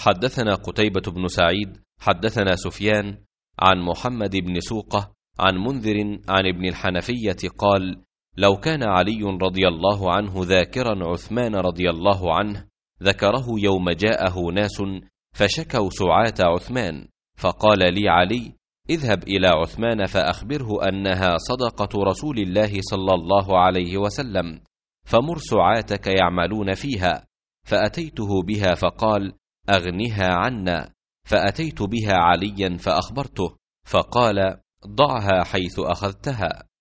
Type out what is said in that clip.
حدثنا قتيبة بن سعيد حدثنا سفيان عن محمد بن سوقة عن منذر عن ابن الحنفية قال: لو كان علي رضي الله عنه ذاكرا عثمان رضي الله عنه ذكره يوم جاءه ناس فشكوا سعاة عثمان، فقال لي علي: اذهب إلى عثمان فأخبره أنها صدقة رسول الله صلى الله عليه وسلم، فمر سعاتك يعملون فيها. فأتيته بها فقال: أغنها عنا. فأتيت بها عليا فأخبرته، فقال: ضعها حيث أخذتها.